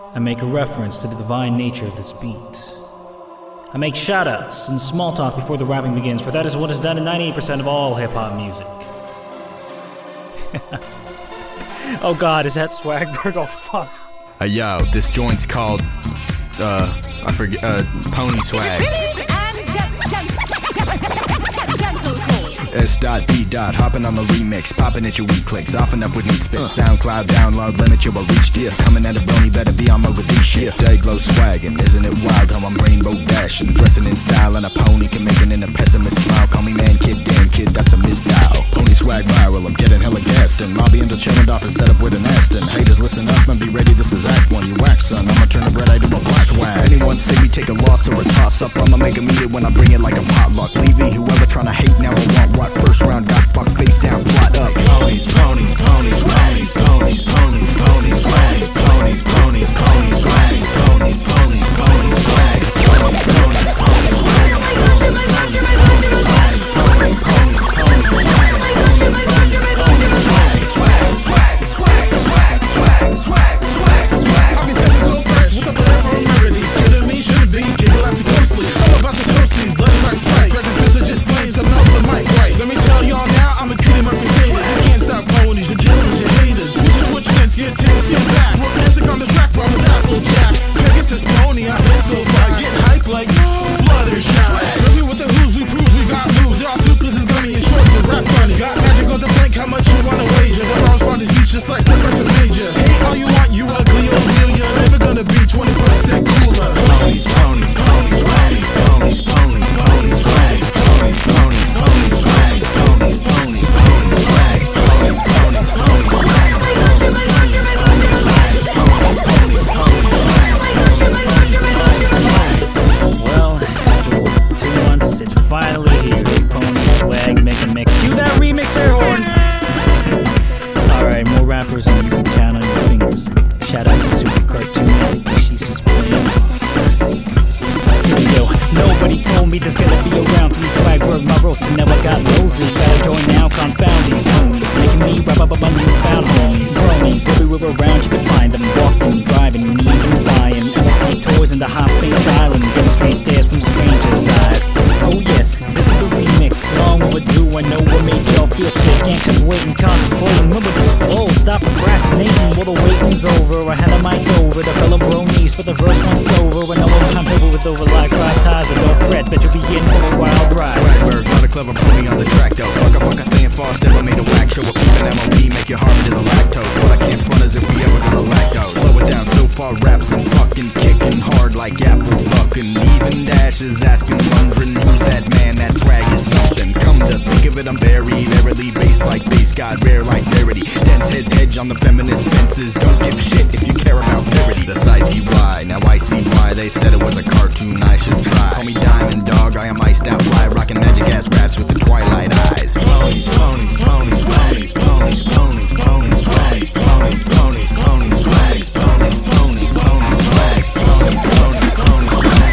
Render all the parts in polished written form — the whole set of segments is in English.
I make a reference to the divine nature of this beat. I make shoutouts and small talk before the rapping begins, for that is what is done in 98% of all hip-hop music. Oh god, is that Swagberg? Oh fuck. Yo, this joint's called, I forget, Pony Swag. S.B. Hopping on the remix, popping at your weak clicks, off enough with neat spit. SoundCloud download, limit your reach, dear. Coming at a brony, better be on my release shit. Day-glow swaggin', isn't it wild how I'm rainbow dashing? Dressing in style and a pony can make an inner pessimist smile. Call me man, kid, damn kid, that's a misdial. Pony swag viral, I'm getting hella gassed. And lobby until chillin' off is set up with an Aston. Haters listen up and be ready, this is Act 1. You whack son, I'ma turn a red eye to a black swag. Anyone see me take a loss or a toss up, I'ma make 'em eat it when I bring it like a potluck. Levy, whoever tryna hate now or want what. First round got fucked face down, plot up. Ponies, ponies, ponies, ponies, ponies, ponies, ponies, swag. Ponies, ponies, ponies, swag. Ponies, ponies, ponies, swag. Ponies, ponies, ponies, swag. Ponies, ponies, ponies, swag. Ponies, ponies, ponies, swag. Ponies, ponies, ponies, swag. Swag, swag, swag, swag, swag, swag, swag, swag. I'll be saying so fresh with a plan for remedies. Kidding me, shouldn't be. People have to closely. All about the toasties, let it like spike. Dredges, messages, flames, I melt the mic right. Let me tell y'all now, I'm a cutie Mercedes. You can't stop ponies, you're killing your haters. Switch sense, get tense, sit back. Romantic on the track, promise Apple Jacks. Pegasus pony, I've been so far. Get hype like Fluttershy. Tell me what the who's, we prove we got moves. Y'all toothless is gummy and short, the rap funny. Got magic on the plank, how much you wanna wager? When I respond to speech just like Professor Major. Hate all you want, you ugly or real. You're never gonna be 20% cooler. Ponies, ponies, ponies, swag. Ponies, ponies, ponies, swag. Ponies, ponies, ponies, swag. Ponies, ponies, ponies, swag. Ponies, ponies, ponies, swag. Ponies, ponies, ponies, swag. Ponies, ponies, ponies, swag. Well, after 2 months, it's finally here. Pony Swag, make a mix. Cue that remix air horn! Alright, more rappers than you can count on your fingers. Shout out to Super Cartoon, she's just playing us. Yo, nobody told me there's gonna be around 3 Swagberg, my roast, and now I got roses. Gotta join now, confound these ponies. Making me rap up my newfound homies. Cronies, everywhere around you can find them. Walking, driving, even buying. LP toys in the hot face island. Getting strange stares from strangers' eyes. Oh yes, this is the remix. Long overdue, I know what made y'all feel sick. Anxious, waiting, contemplating. Remember the oh, stop procrastinating. Well, the waiting's over. I had a mic over the fellow bronies, but the verse once over. And I'm over with over like 5 times, but don't fret, bet you'll be in for a wild ride. Swagberg, not a clever pony on the track though. Fuck, I saying fast, never made a whack show. Up an MOB, make your heart into the lactose. What I can't front is if we ever gonna lactose. Slow it down, so far raps I'm fucking kicking hard like apple bucking. Even Dash is asking, wondering who's that man, that swag is something. Come to think of it, I'm very bass like bass god, rare like rarity. Dense heads hedge on the feminist fences. Don't give shit if you care about parody. The side TY, now I see why they said it was a cartoon I should try. Call me Diamond Dog, I am iced out fly, rocking magic ass raps with the twilight eyes. Ponies, ponies, ponies, ponies, ponies, ponies, ponies, swag. Ponies, ponies, ponies, swag. Ponies, ponies, ponies, swag. Ponies, ponies, ponies, swag.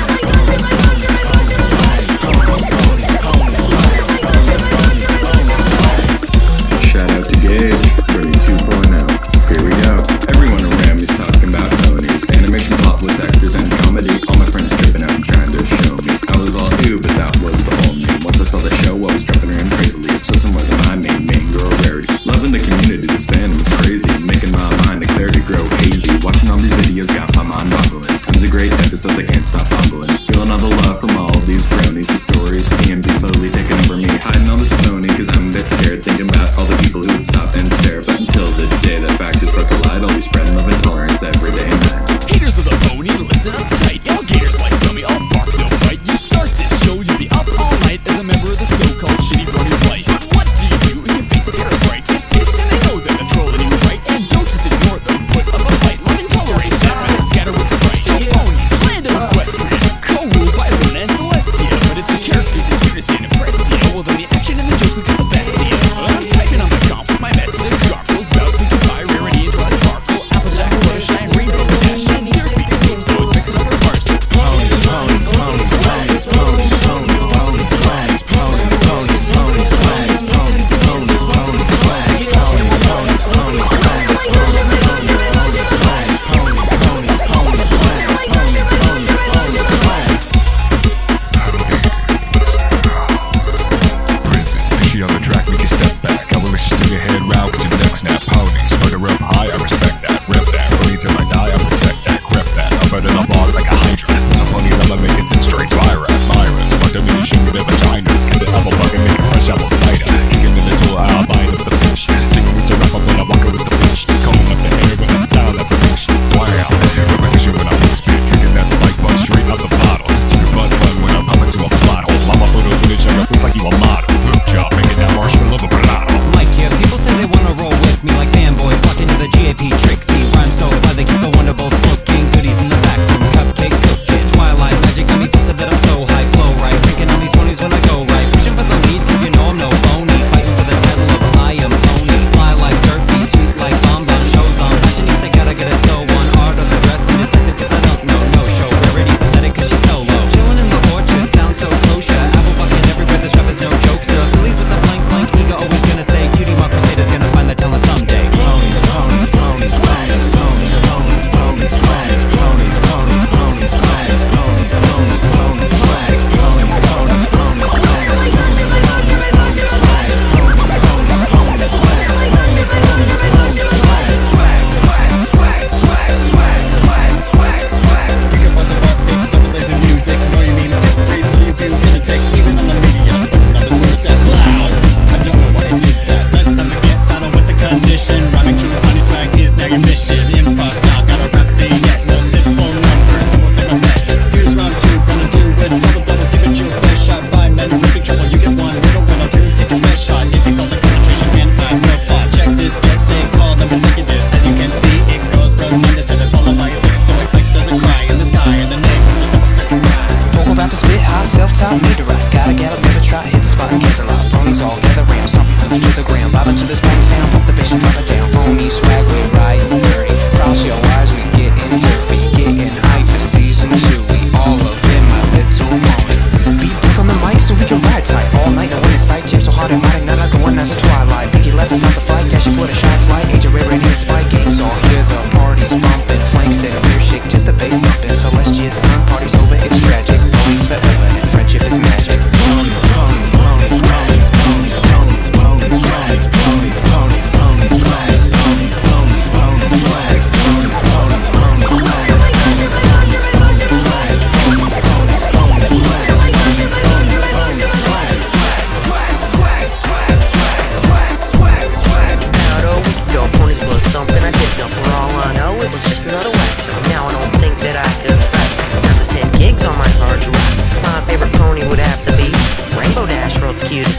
Shout out to Gage, Bernie 2.0. Here we go. Everyone around me's talking about ponies, animation, plot, voice actors, and comedy. All my friends tripping out trying to show me. I was all ew, but that was all me. Once I saw the show, I was dropping around crazily, obsessing with my main girl rarity. Loving the community, this fandom is crazy, making my mind the clarity grow hazy. Watching all these videos got my mind boggling. Tons of great episodes, I can't stop fumbling. Feeling all the love from all these bronies. The stories, PMD slowly taking over me. Hiding on this phony, cause I'm a bit scared. Thinking about all the people who would stop and stare. But until the day that fact is brought to light, I'll be spreading love and tolerance every day and night. Haters of the phony, listen up tight. Y'all gators like dummy, I'll bark, no fight. You start this show, you'll be up all night as a member of the so-called shitty brony flight. What do you do when your face appears bright? Get pissed and they know that they're trolling you, right? And don't just ignore them, put up a fight. Love and tolerate that, right? Scatter with the right. So phonies, land of equestrian, co-ruled by Luna and Celestia. But if the characters in unison impress you,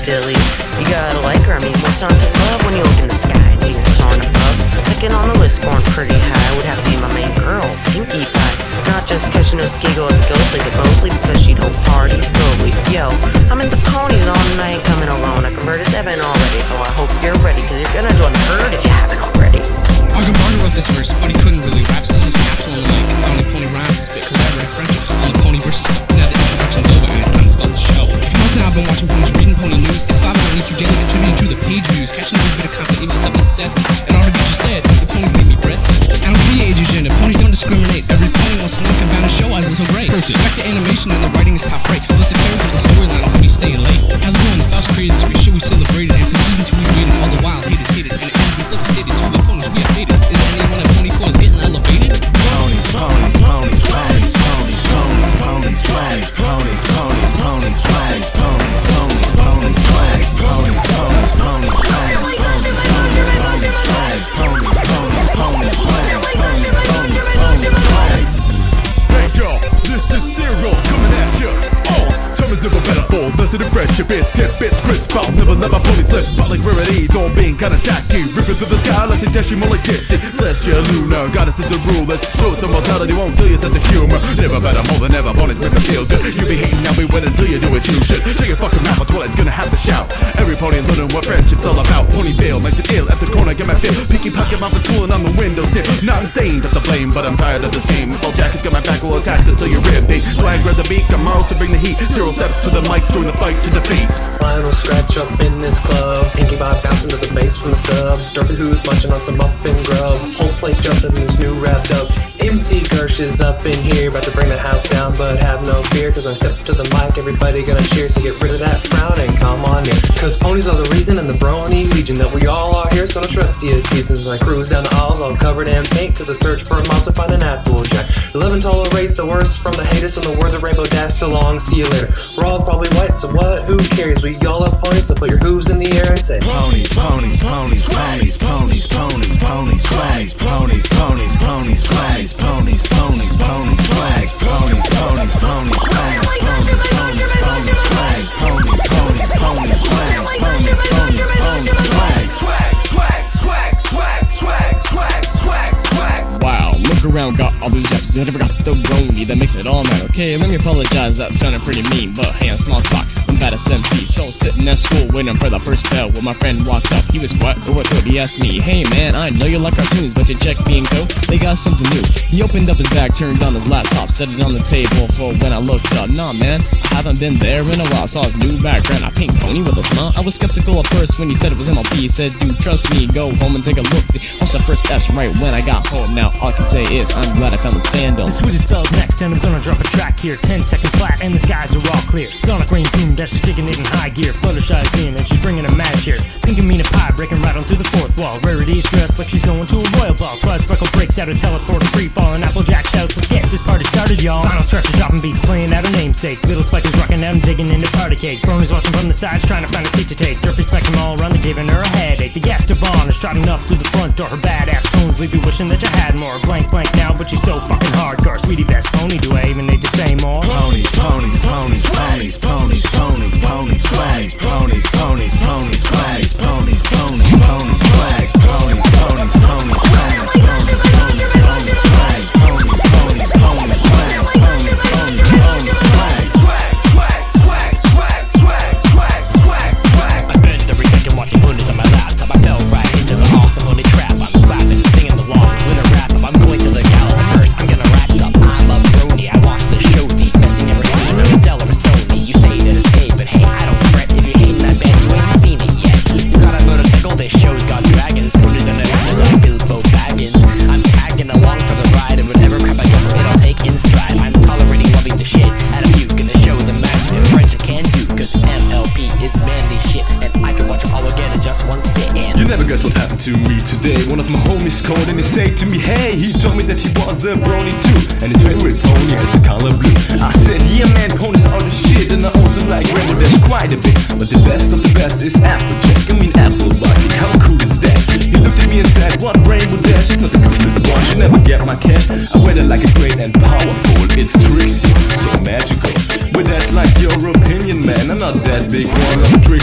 Philly. You gotta like her, I mean, what's not to love when you look in the sky and see what's on above? Second on the list, scoring pretty high, would have to be my main girl, Pinkie Pie. Not just cause she knows to giggle and ghostly, but mostly because she don't party slowly. Yo, I'm in the ponies all night, coming alone. I converted Evan already, so I hope you're ready, cause you're gonna join the herd if you haven't already. Argon Barton wrote this verse, but he couldn't really rap, so this is capsule on the mic. Found the pony rhymes to spit collaborative friendship on the pony versus stuff. Now the introduction's over and it's time to start the show. If you must now have been watching ponies, reading pony news, if I've been EQ daily contributing to the page views, catching a little bit of content even stuff that's said. And all the bitches said, the ponies make me breathless. I don't be age agenda, ponies don't discriminate. Every pony wants to knock and bound and show eyes is so great. Back to animation and the writing is top rate. Plus the characters and storyline will be staying late. How's it going? The Faust created this, we should we celebrated. And for season 2 we waited, all the while haters hated. And it ends with devastated to the ponies we have hated. Is anyone at pony floors getting elevated? Ponies, ponies, ponies, ponies, ponies, ponies, ponies, flags, ponies, ponies, ponies, flags, ponies, ponies, ponies, flags, ponies, ponies, ponies, flags, ponies, ponies, ponies, flags, ponies, ponies, ponies, flags, ponies, ponies, ponies, flags. Hey y'all, this is Cyril coming at ya. Oh, time is never better for listen to friendship. It's hip, it's crisp out, never let my pony slip. Out like rarity, don't being kinda tacky. Ripping through the sky like the dashing mullet kids. Celestia Luna, goddess is a rule. Let's show some mortality, won't kill you, sense of humor. Never better, more than ever, ponies make me feel good. You be hating, I'll be winning until you do what you should. Take your fucking mouth, well, it's gonna have to shout. Every pony learning what friendship's all about. Pony fail, makes it ill, at the corner, get my feel. Pinkie pocket mouth is cooling on the windowsill. Not insane, that's the blame, but I'm tired of this game. All Jacket's got my back, will attack until you're rib bait. So I grab the beak, I'm Miles to bring the heat. 0 steps to the mic during the fight to defeat. Lionel scratch up in this club. Pinkie Pie bouncing to the bass from the sub. Dorothy who's munching on some muffin grub. Whole place jumping who's new wrapped up. MC Gersh is up in here, about to bring the house down, but have no fear, cause when I step to the mic, everybody gonna cheer, so get rid of that frown and come on in. Cause ponies are the reason and the brony legion that we all are here, so don't trust you teasers. I cruise down the aisles all covered in paint, cause I search for a mouse to find an apple jack. 11 tolerate the worst from the haters, and the words of Rainbow Dash, so long, see you later. We're all probably white, so what, who cares? We all love ponies, so put your hooves in the air and say Ponies, ponies, ponies, ponies, ponies, ponies, ponies, flags, ponies, ponies, ponies, flags, ponies, ponies, ponies, flags, ponies, ponies, ponies, flags, ponies, ponies, ponies, flags, ponies, ponies, ponies, flags, ponies, ponies, ponies, flags. Swag, swag, swag, swag, swag, swag, swag, swag. Wow, look around, got all these apps, I never got the brony, that makes it all matter. Okay, let me apologize, that sounded pretty mean, but hey, I'm small talk, I'm bad as MC. So sitting at school waiting for the first bell, when my friend walked up, he was quiet, but what he asked me, hey man, I know you like cartoons, but you check me and go, they got something new. He opened up his bag, turned on his laptop, set it on the table for when I looked up. Nah man, I haven't been there in a while, saw his new background, I pink pony with a smile. I was skeptical at first when he said it was MLP, he said, dude, trust me, go home and take a look. See, watch the first steps right when I got home, now all I can say is, I'm glad I found this fandom. The sweetest spell's next, and I'm gonna drop a track here. 10 seconds flat, and the skies are all clear. Sonic rain boom, that's just kicking it in high gear. Fluttershy's in, and she's bringing a match here. Thinking mean a pie, breaking right on through the fourth wall. Rarity's dressed like she's going to a royal ball. Cloud Sparkle breaks out a teleport, free fall, and Applejack shouts, let's get this party started, y'all. Final stretch of dropping beats, playing out her namesake. Little Spike is rocking out and digging into party cake. Brony's watching from the sides, trying to find a seat to take. Derpy Spike them all around, they're giving her a headache. The gas Devon is trotting up through the front door. Her badass tones leave you wishing that you had more. Blank now, but she's so fucking hardcore. Sweetie best pony, do I even need to say more? Ponies, ponies, ponies, ponies, ponies, ponies, ponies, flags, ponies, ponies, ponies, flags, ponies, ponies, ponies, flags, ponies, ponies, ponies, flags, ponies, ponies, ponies, flags, ponies, ponies, ponies, flags, ponies, ponies, ponies, flags. Swag, swag, swag, swag, swag, swag, swag, swag. I spend every second watching ponies on my laptop. I fell right into the awesome pony trap. I'm clapping, singing along, with a rap up. I'm going to the gala first. I'm gonna rack up. I'm a brony. I watched the show, the best thing ever seen. I'm a Della or Sony. You say that it's gay, but hey, I don't fret. If you're hating, I bet you ain't seen it yet. You got a motorcycle, this show's got dragons. Ponies and adventures like Bilbo Baggins. I'm tagging along for the ride, and whatever crap I get from it, I'll take in stride. I'm tolerating, loving the shit out of you. Gonna show the magic if friendship can do. Cause MLP is manly shit, and I can watch it all again in just one sit. You never guess what happened to me today. One of my homies called and he said to me, hey, he told me that he was a brony too, and his favorite pony is the color blue. I said, yeah man, ponies are the shit, and I also like Rainbow Dash quite a bit, but the best of the best is Applejack. I mean Applebucket, how cool is that? He looked at me and said, what, Rainbow Dash is not the coolest one, you never get my cash. I wear it like a great and powerful, it's tricksy, so magical. But that's like your opinion man, I'm not that big one, I'm a tricksy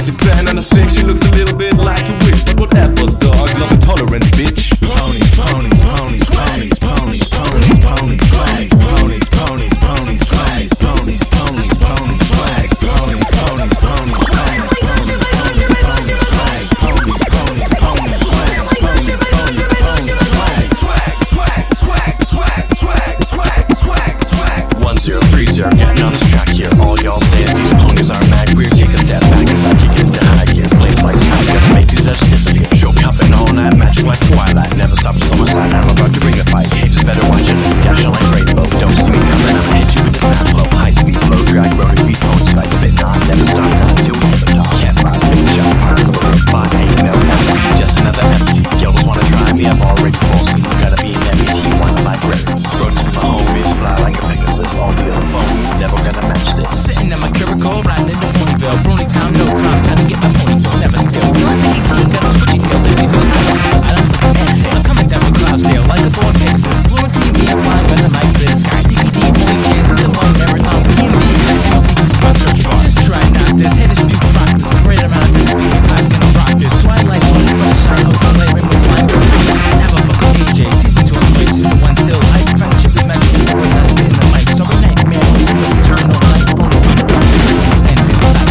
She bang on the thing, she looks a little bit like a witch. But whatever, dog, love intolerant, bitch. Ponies, ponies, ponies, ponies, ponies, ponies, ponies, flags, ponies, ponies, ponies, flags, ponies, ponies, ponies, flags, ponies, ponies, ponies, flags, ponies, ponies, ponies, flags, ponies, ponies, ponies, flags, ponies, ponies, ponies, flags, swag, swag, swag, swag, swag, swag, swag, swag. 1030, getting on this track here. All y'all saying these ponies are mad queer. Take a step back as I kick into high gear. Flames like smoke, gonna make these edges disappear. Show hopping on that magic like Twilight. Never stop so much that I'm about to bring a fight. You just better watch it. Dashing like rainbow. Don't see me coming, I'ma hit you with this map flow. High speed, low drag, road beat, pony spike, spit on. Never stop, not do it, never talk. Can't ride, big shot, hard for the spot. Ain't no nothing, just another MC. Y'all just wanna try me, I've already falsy. Gotta be an MET, one like Red. Road to my homies, fly like a Pegasus. All the other phonies, never gonna match this. Sitting at my cubicle, riding in the Ponyville. Brony time, no crime, time to get my Ponyville. Never skill. I'm coming down from Cloudsdale like a born Pegasus. Fluency, me, I'm flying better like this. Sky DVD, only chances to one marathon. B&B, just try not this. Hit this people rock this. Parade around this. Baby pie's gonna rock this. Twilight, sun, sunshine, ozone layering with flying girl. Have a fucking AJ, season 2 of Blade, season 1 still. Life, friendship is magic. When I spit in the mic, so rename, man. Turn on light, ponies, eat the box. And inside.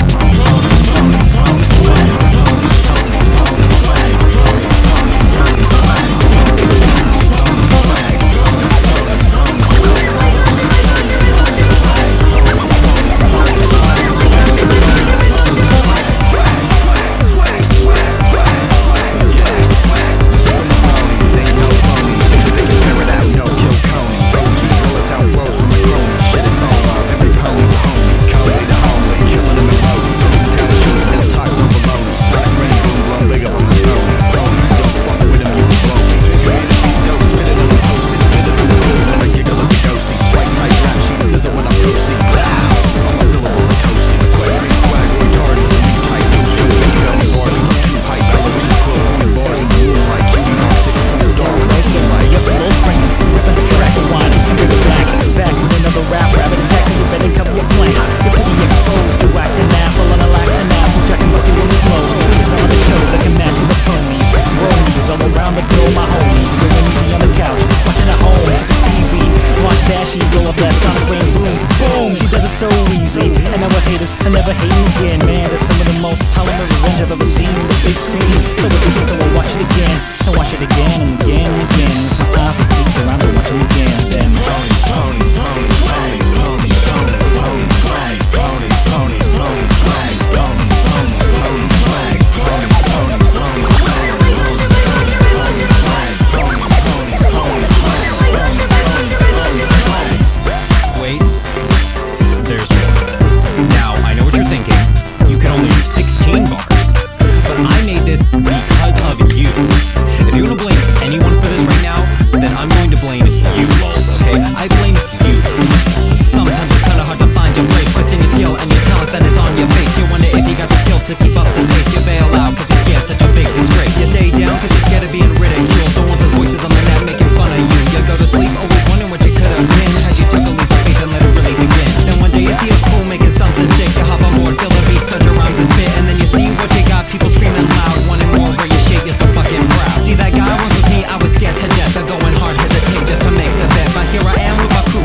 Here I am with my crew.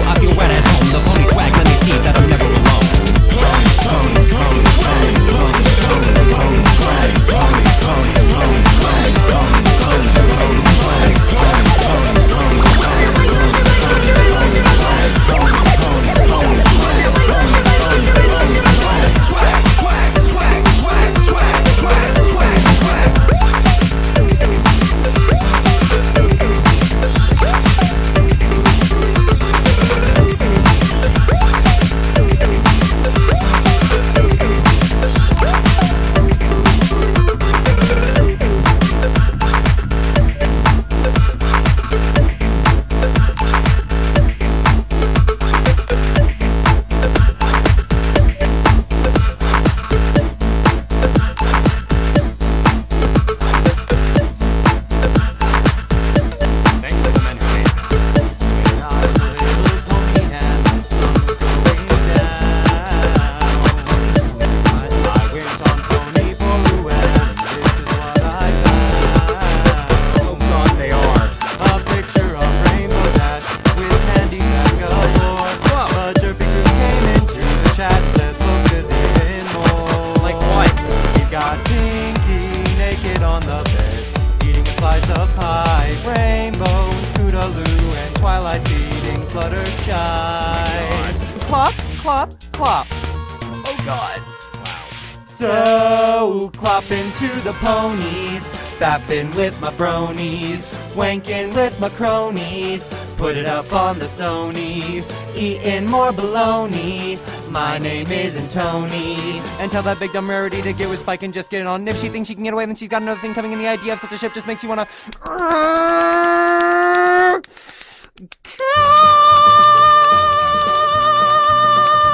like beating Fluttershy. Clop, clop, clop. Oh God. So, clopping to the ponies, fapping with my bronies, wanking with my cronies, put it up on the Sonys, eating more baloney. My name isn't Tony. And tell that big dumb rarity to get with Spike and just get it on. If she thinks she can get away, then she's got another thing coming, and the idea of such a ship just makes you wanna...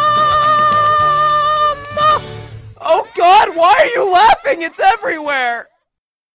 Oh God, why are you laughing? It's everywhere!